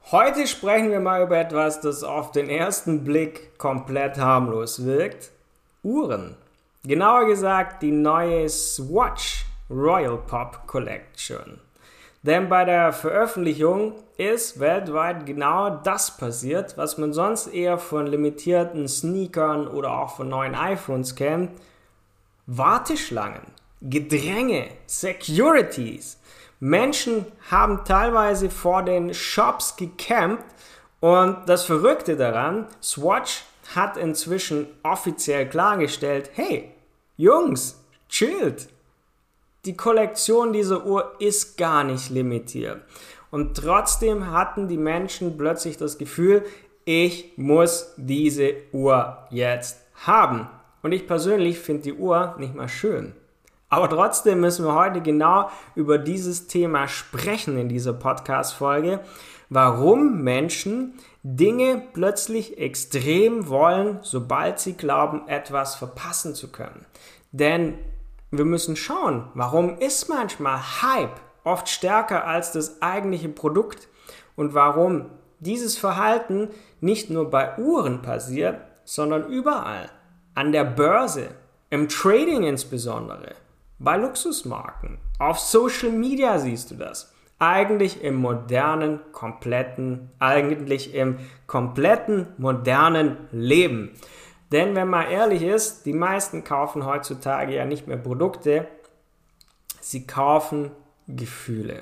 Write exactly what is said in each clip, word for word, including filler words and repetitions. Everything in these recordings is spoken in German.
Heute sprechen wir mal über etwas, das auf den ersten Blick komplett harmlos wirkt. Uhren. Genauer gesagt die neue Swatch Royal Pop Collection. Denn bei der Veröffentlichung ist weltweit genau das passiert, was man sonst eher von limitierten Sneakern oder auch von neuen iPhones kennt. Warteschlangen, Gedränge, Securities. Menschen haben teilweise vor den Shops gecampt und das Verrückte daran, Swatch hat inzwischen offiziell klargestellt, hey, Jungs, chillt. Die Kollektion dieser Uhr ist gar nicht limitiert. Und trotzdem hatten die Menschen plötzlich das Gefühl, ich muss diese Uhr jetzt haben. Und ich persönlich finde die Uhr nicht mal schön. Aber trotzdem müssen wir heute genau über dieses Thema sprechen in dieser Podcast-Folge, warum Menschen Dinge plötzlich extrem wollen, sobald sie glauben, etwas verpassen zu können. Denn wir müssen schauen, warum ist manchmal Hype oft stärker als das eigentliche Produkt und warum dieses Verhalten nicht nur bei Uhren passiert, sondern überall, an der Börse, im Trading insbesondere. Bei Luxusmarken, auf Social Media siehst du das. Eigentlich im modernen, kompletten, eigentlich im kompletten modernen Leben. Denn wenn man ehrlich ist, die meisten kaufen heutzutage ja nicht mehr Produkte, sie kaufen Gefühle.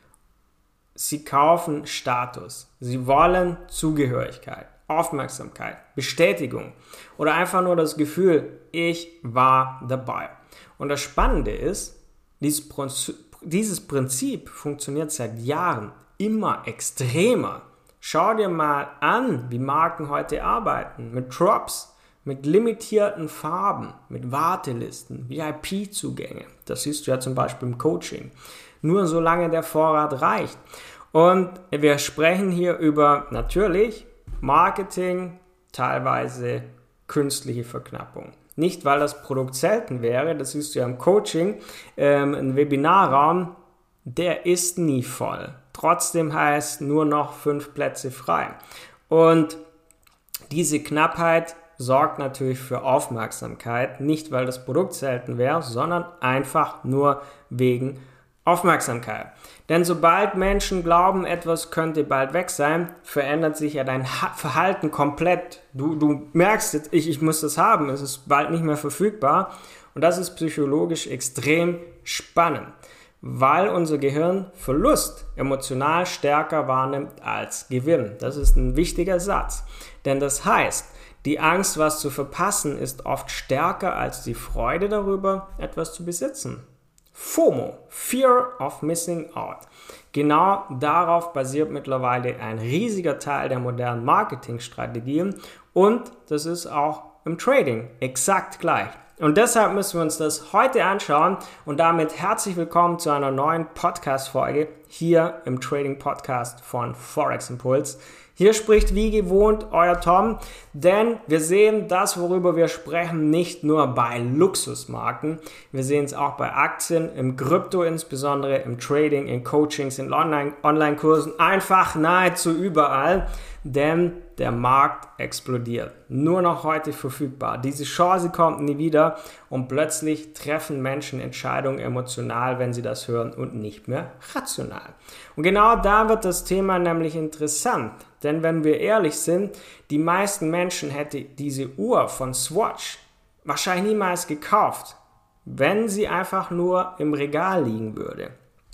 Sie kaufen Status. Sie wollen Zugehörigkeit, Aufmerksamkeit, Bestätigung oder einfach nur das Gefühl, ich war dabei. Und das Spannende ist, dieses Prinzip funktioniert seit Jahren immer extremer. Schau dir mal an, wie Marken heute arbeiten, mit Drops, mit limitierten Farben, mit Wartelisten, V I P-Zugänge. Das siehst du ja zum Beispiel im Coaching. Nur solange der Vorrat reicht. Und wir sprechen hier über natürlich Marketing, teilweise künstliche Verknappung. Nicht, weil das Produkt selten wäre, das siehst du ja im Coaching, ähm, ein Webinarraum, der ist nie voll. Trotzdem heißt nur noch fünf Plätze frei. Und diese Knappheit sorgt natürlich für Aufmerksamkeit, nicht weil das Produkt selten wäre, sondern einfach nur wegen Aufmerksamkeit. Denn sobald Menschen glauben, etwas könnte bald weg sein, verändert sich ja dein Verhalten komplett. Du, du merkst jetzt, ich, ich muss das haben, es ist bald nicht mehr verfügbar. Und das ist psychologisch extrem spannend, weil unser Gehirn Verlust emotional stärker wahrnimmt als Gewinn. Das ist ein wichtiger Satz. Denn das heißt, die Angst, was zu verpassen, ist oft stärker als die Freude darüber, etwas zu besitzen. FOMO, Fear of Missing Out. Genau darauf basiert mittlerweile ein riesiger Teil der modernen Marketingstrategien und das ist auch im Trading exakt gleich. Und deshalb müssen wir uns das heute anschauen und damit herzlich willkommen zu einer neuen Podcast-Folge hier im Trading-Podcast von Forex Impuls. Hier spricht wie gewohnt euer Tom, denn wir sehen das, worüber wir sprechen, nicht nur bei Luxusmarken. Wir sehen es auch bei Aktien, im Krypto insbesondere, im Trading, in Coachings, in Online- Online-Kursen, einfach nahezu überall, denn der Markt explodiert. Nur noch heute verfügbar. Diese Chance kommt nie wieder und plötzlich treffen Menschen Entscheidungen emotional, wenn sie das hören und nicht mehr rational. Und genau da wird das Thema nämlich interessant. Denn wenn wir ehrlich sind, die meisten Menschen hätten diese Uhr von Swatch wahrscheinlich niemals gekauft, wenn sie einfach nur im Regal liegen würde.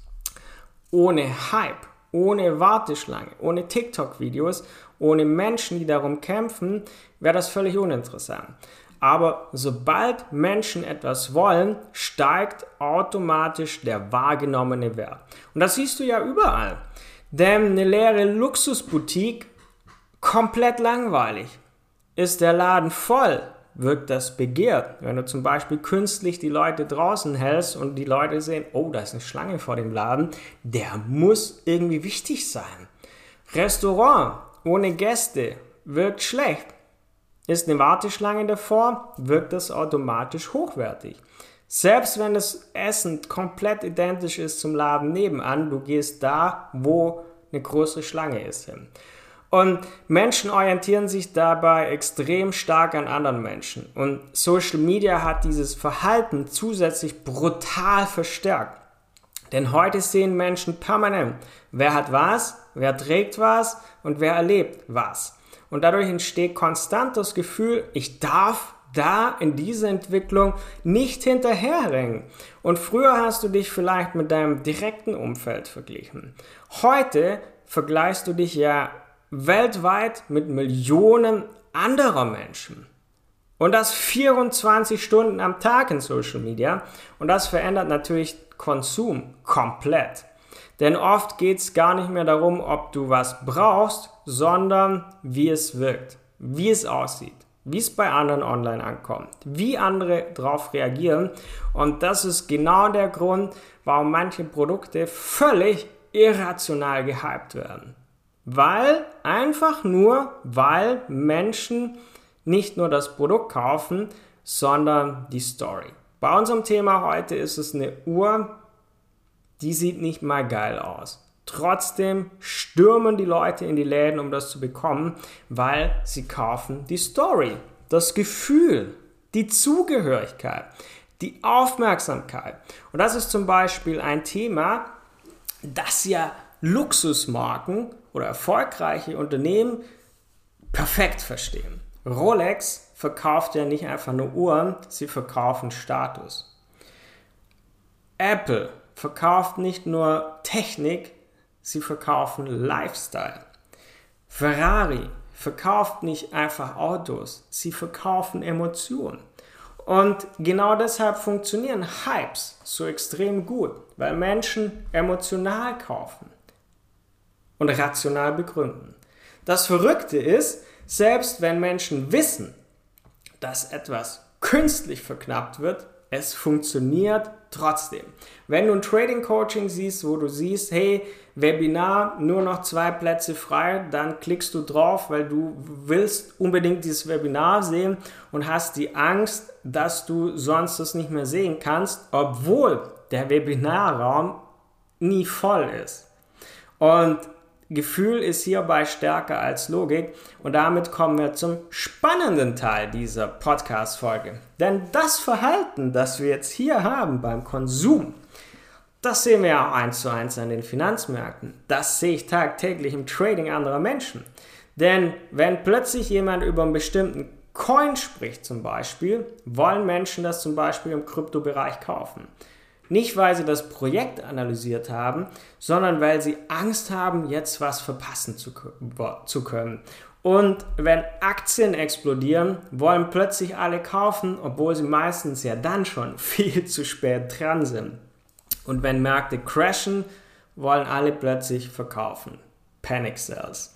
Ohne Hype, ohne Warteschlange, ohne TikTok-Videos, ohne Menschen, die darum kämpfen, wäre das völlig uninteressant. Aber sobald Menschen etwas wollen, steigt automatisch der wahrgenommene Wert. Und das siehst du ja überall. Denn eine leere Luxusboutique, komplett langweilig. Ist der Laden voll, wirkt das begehrt. Wenn du zum Beispiel künstlich die Leute draußen hältst und die Leute sehen, oh, da ist eine Schlange vor dem Laden, der muss irgendwie wichtig sein. Restaurant ohne Gäste wirkt schlecht. Ist eine Warteschlange davor, wirkt das automatisch hochwertig. Selbst wenn das Essen komplett identisch ist zum Laden nebenan, du gehst da, wo eine große Schlange ist hin. Und Menschen orientieren sich dabei extrem stark an anderen Menschen. Und Social Media hat dieses Verhalten zusätzlich brutal verstärkt. Denn heute sehen Menschen permanent, wer hat was, wer trägt was und wer erlebt was. Und dadurch entsteht konstant das Gefühl, ich darf da in dieser Entwicklung nicht hinterherrennen. Und früher hast du dich vielleicht mit deinem direkten Umfeld verglichen. Heute vergleichst du dich ja weltweit mit Millionen anderer Menschen. Und das vierundzwanzig Stunden am Tag in Social Media. Und das verändert natürlich Konsum komplett. Denn oft geht es gar nicht mehr darum, ob du was brauchst, sondern wie es wirkt, wie es aussieht, wie es bei anderen online ankommt, wie andere darauf reagieren. Und das ist genau der Grund, warum manche Produkte völlig irrational gehypt werden. Weil, einfach nur, weil Menschen nicht nur das Produkt kaufen, sondern die Story. Bei unserem Thema heute ist es eine Uhr, die sieht nicht mal geil aus. Trotzdem stürmen die Leute in die Läden, um das zu bekommen, weil sie kaufen die Story, das Gefühl, die Zugehörigkeit, die Aufmerksamkeit. Und das ist zum Beispiel ein Thema, das ja Luxusmarken oder erfolgreiche Unternehmen perfekt verstehen. Rolex verkauft ja nicht einfach nur Uhren, sie verkaufen Status. Apple verkauft nicht nur Technik, sie verkaufen Lifestyle. Ferrari verkauft nicht einfach Autos, sie verkaufen Emotionen. Und genau deshalb funktionieren Hypes so extrem gut, weil Menschen emotional kaufen und rational begründen. Das Verrückte ist, selbst wenn Menschen wissen, dass etwas künstlich verknappt wird, es funktioniert trotzdem. Wenn du ein Trading-Coaching siehst, wo du siehst, hey, Webinar, nur noch zwei Plätze frei, dann klickst du drauf, weil du willst unbedingt dieses Webinar sehen und hast die Angst, dass du sonst es nicht mehr sehen kannst, obwohl der Webinarraum nie voll ist. Und Gefühl ist hierbei stärker als Logik und damit kommen wir zum spannenden Teil dieser Podcast-Folge. Denn das Verhalten, das wir jetzt hier haben beim Konsum, das sehen wir ja auch eins zu eins an den Finanzmärkten. Das sehe ich tagtäglich im Trading anderer Menschen. Denn wenn plötzlich jemand über einen bestimmten Coin spricht zum Beispiel, wollen Menschen das zum Beispiel im Kryptobereich kaufen. Nicht, weil sie das Projekt analysiert haben, sondern weil sie Angst haben, jetzt was verpassen zu, zu können. Und wenn Aktien explodieren, wollen plötzlich alle kaufen, obwohl sie meistens ja dann schon viel zu spät dran sind. Und wenn Märkte crashen, wollen alle plötzlich verkaufen. Panic Sells.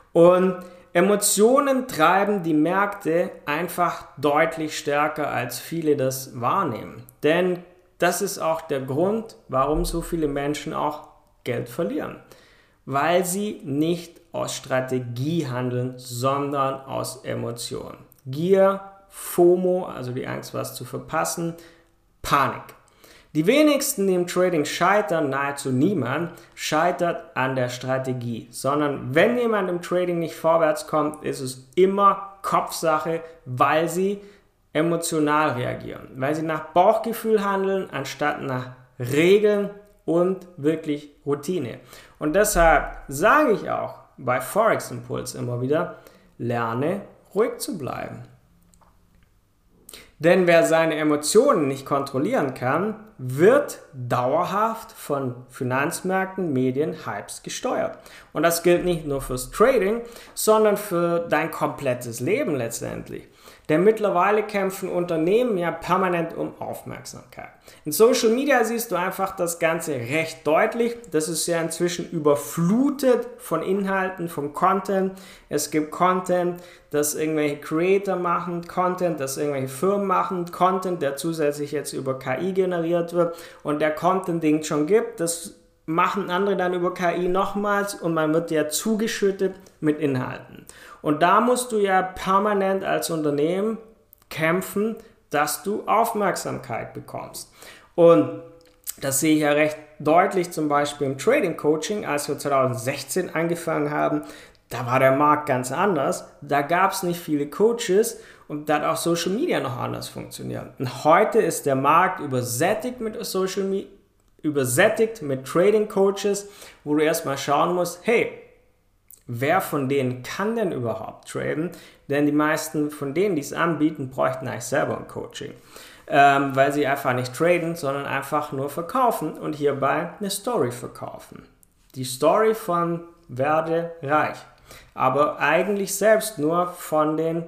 Und Emotionen treiben die Märkte einfach deutlich stärker, als viele das wahrnehmen. Denn das ist auch der Grund, warum so viele Menschen auch Geld verlieren. Weil sie nicht aus Strategie handeln, sondern aus Emotionen. Gier, FOMO, also die Angst, was zu verpassen, Panik. Die wenigsten, die im Trading scheitern, nahezu niemand, scheitert an der Strategie. Sondern wenn jemand im Trading nicht vorwärts kommt, ist es immer Kopfsache, weil sie emotional reagieren, weil sie nach Bauchgefühl handeln, anstatt nach Regeln und wirklich Routine. Und deshalb sage ich auch bei Forex Impuls immer wieder, lerne ruhig zu bleiben. Denn wer seine Emotionen nicht kontrollieren kann, wird dauerhaft von Finanzmärkten, Medien, Hypes gesteuert. Und das gilt nicht nur fürs Trading, sondern für dein komplettes Leben letztendlich. Denn mittlerweile kämpfen Unternehmen ja permanent um Aufmerksamkeit. In Social Media siehst du einfach das Ganze recht deutlich. Das ist ja inzwischen überflutet von Inhalten, von Content. Es gibt Content, das irgendwelche Creator machen, Content, das irgendwelche Firmen machen, Content, der zusätzlich jetzt über K I generiert wird. Und der Content, den es schon gibt, das machen andere dann über K I nochmals und man wird ja zugeschüttet mit Inhalten. Und da musst du ja permanent als Unternehmen kämpfen, dass du Aufmerksamkeit bekommst. Und das sehe ich ja recht deutlich zum Beispiel im Trading Coaching, als wir zwanzig sechzehn angefangen haben. Da war der Markt ganz anders. Da gab es nicht viele Coaches und da hat auch Social Media noch anders funktioniert. Und heute ist der Markt übersättigt mit Social Media, übersättigt mit Trading Coaches, wo du erstmal schauen musst, hey, wer von denen kann denn überhaupt traden? Denn die meisten von denen, die es anbieten, bräuchten eigentlich selber ein Coaching. Ähm, weil sie einfach nicht traden, sondern einfach nur verkaufen und hierbei eine Story verkaufen. Die Story von werde reich. Aber eigentlich selbst nur von den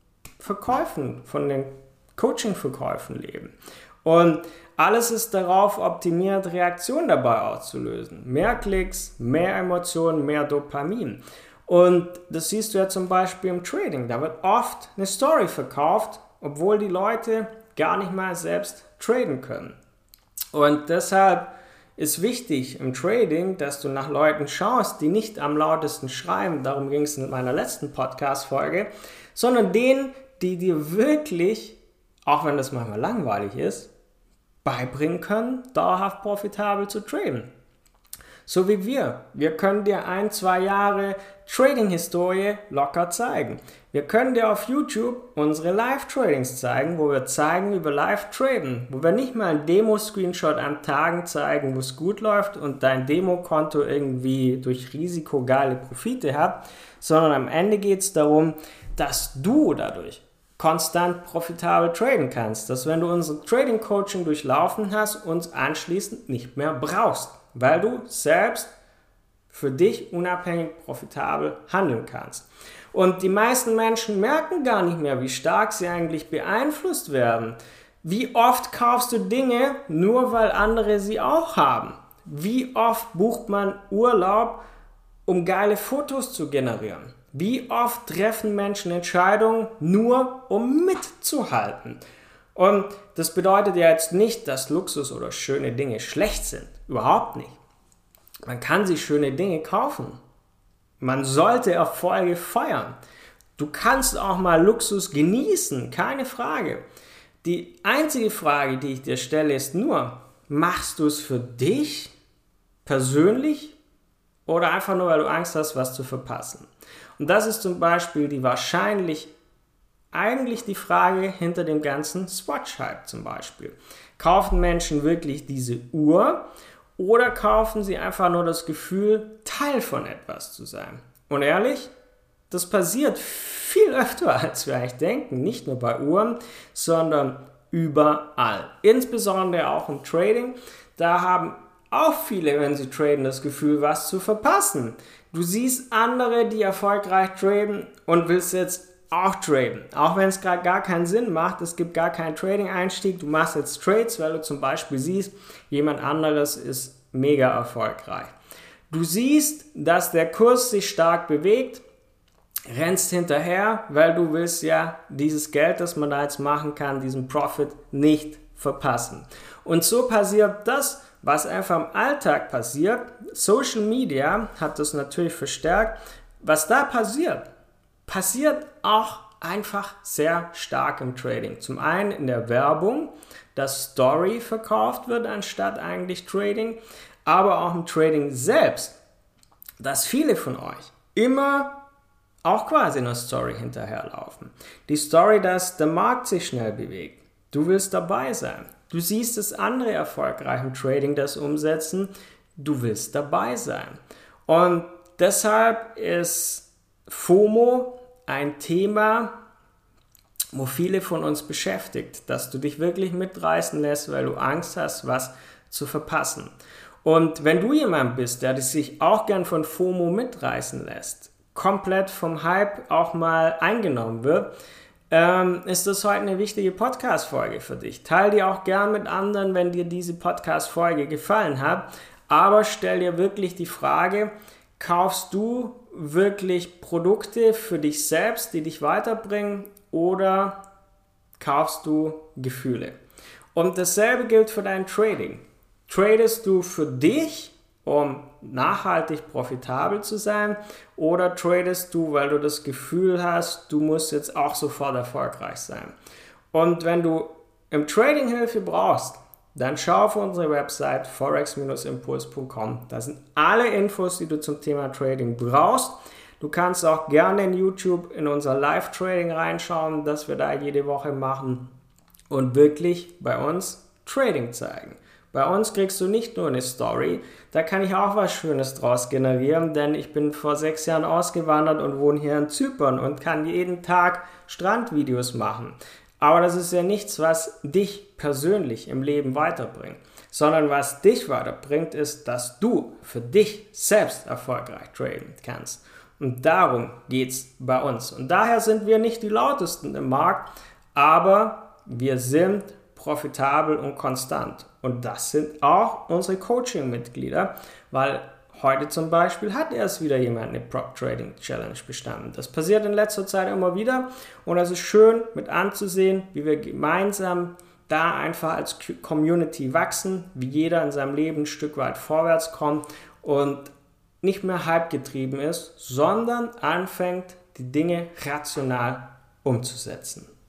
Verkäufen, von den Coaching-Verkäufen leben. Und alles ist darauf optimiert, Reaktionen dabei auszulösen. Mehr Klicks, mehr Emotionen, mehr Dopamin. Und das siehst du ja zum Beispiel im Trading. Da wird oft eine Story verkauft, obwohl die Leute gar nicht mal selbst traden können. Und deshalb ist wichtig im Trading, dass du nach Leuten schaust, die nicht am lautesten schreiben, darum ging es in meiner letzten Podcast-Folge, sondern denen, die dir wirklich, auch wenn das manchmal langweilig ist, beibringen können, dauerhaft profitabel zu traden. So wie wir. Wir können dir ein, zwei Jahre Trading-Historie locker zeigen. Wir können dir auf YouTube unsere Live-Tradings zeigen, wo wir zeigen, wie wir live traden, wo wir nicht mal einen Demo-Screenshot an Tagen zeigen, wo es gut läuft und dein Demokonto irgendwie durch Risiko geile Profite hat, sondern am Ende geht es darum, dass du dadurch konstant profitabel traden kannst, dass wenn du unser Trading-Coaching durchlaufen hast, uns anschließend nicht mehr brauchst, weil du selbst für dich unabhängig profitabel handeln kannst. Und die meisten Menschen merken gar nicht mehr, wie stark sie eigentlich beeinflusst werden. Wie oft kaufst du Dinge, nur weil andere sie auch haben? Wie oft bucht man Urlaub, um geile Fotos zu generieren? Wie oft treffen Menschen Entscheidungen, nur um mitzuhalten? Und das bedeutet ja jetzt nicht, dass Luxus oder schöne Dinge schlecht sind. Überhaupt nicht. Man kann sich schöne Dinge kaufen. Man sollte Erfolge feiern. Du kannst auch mal Luxus genießen, keine Frage. Die einzige Frage, die ich dir stelle, ist nur, machst du es für dich persönlich oder einfach nur, weil du Angst hast, was zu verpassen? Und das ist zum Beispiel die wahrscheinlich, eigentlich die Frage hinter dem ganzen Swatch-Hype zum Beispiel. Kaufen Menschen wirklich diese Uhr oder kaufen sie einfach nur das Gefühl, Teil von etwas zu sein? Und ehrlich, das passiert viel öfter, als wir eigentlich denken. Nicht nur bei Uhren, sondern überall. Insbesondere auch im Trading. Da haben auch viele, wenn sie traden, das Gefühl, was zu verpassen. Du siehst andere, die erfolgreich traden und willst jetzt auch traden. Auch wenn es gerade gar keinen Sinn macht, es gibt gar keinen Trading-Einstieg. Du machst jetzt Trades, weil du zum Beispiel siehst, jemand anderes ist mega erfolgreich. Du siehst, dass der Kurs sich stark bewegt, rennst hinterher, weil du willst ja dieses Geld, das man da jetzt machen kann, diesen Profit nicht verpassen. Und so passiert das, was einfach im Alltag passiert. Social Media hat das natürlich verstärkt. Was da passiert, passiert auch einfach sehr stark im Trading. Zum einen in der Werbung, dass Story verkauft wird anstatt eigentlich Trading, aber auch im Trading selbst, dass viele von euch immer auch quasi einer Story hinterherlaufen. Die Story, dass der Markt sich schnell bewegt. Du willst dabei sein. Du siehst, dass andere erfolgreich im Trading das umsetzen. Du willst dabei sein. Und deshalb ist FOMO ein Thema, wo viele von uns beschäftigt, dass du dich wirklich mitreißen lässt, weil du Angst hast, was zu verpassen. Und wenn du jemand bist, der sich auch gern von FOMO mitreißen lässt, komplett vom Hype auch mal eingenommen wird, ähm, ist das heute eine wichtige Podcast-Folge für dich. Teil die auch gern mit anderen, wenn dir diese Podcast-Folge gefallen hat, aber stell dir wirklich die Frage, kaufst du wirklich Produkte für dich selbst, die dich weiterbringen, oder kaufst du Gefühle? Und dasselbe gilt für dein Trading. Tradest du für dich, um nachhaltig profitabel zu sein, oder tradest du, weil du das Gefühl hast, du musst jetzt auch sofort erfolgreich sein? Und wenn du im Trading Hilfe brauchst, dann schau auf unsere Website forex impuls punkt com. Da sind alle Infos, die du zum Thema Trading brauchst. Du kannst auch gerne in YouTube in unser Live-Trading reinschauen, das wir da jede Woche machen und wirklich bei uns Trading zeigen. Bei uns kriegst du nicht nur eine Story, da kann ich auch was Schönes draus generieren, denn ich bin vor sechs Jahren ausgewandert und wohne hier in Zypern und kann jeden Tag Strandvideos machen. Aber das ist ja nichts, was dich persönlich im Leben weiterbringt, sondern was dich weiterbringt, ist, dass du für dich selbst erfolgreich traden kannst. Und darum geht es bei uns. Und daher sind wir nicht die lautesten im Markt, aber wir sind profitabel und konstant. Und das sind auch unsere Coaching-Mitglieder, weil heute zum Beispiel hat erst wieder jemand eine Prop Trading Challenge bestanden. Das passiert in letzter Zeit immer wieder und es ist schön mit anzusehen, wie wir gemeinsam da einfach als Community wachsen, wie jeder in seinem Leben ein Stück weit vorwärts kommt und nicht mehr hypegetrieben ist, sondern anfängt, die Dinge rational umzusetzen.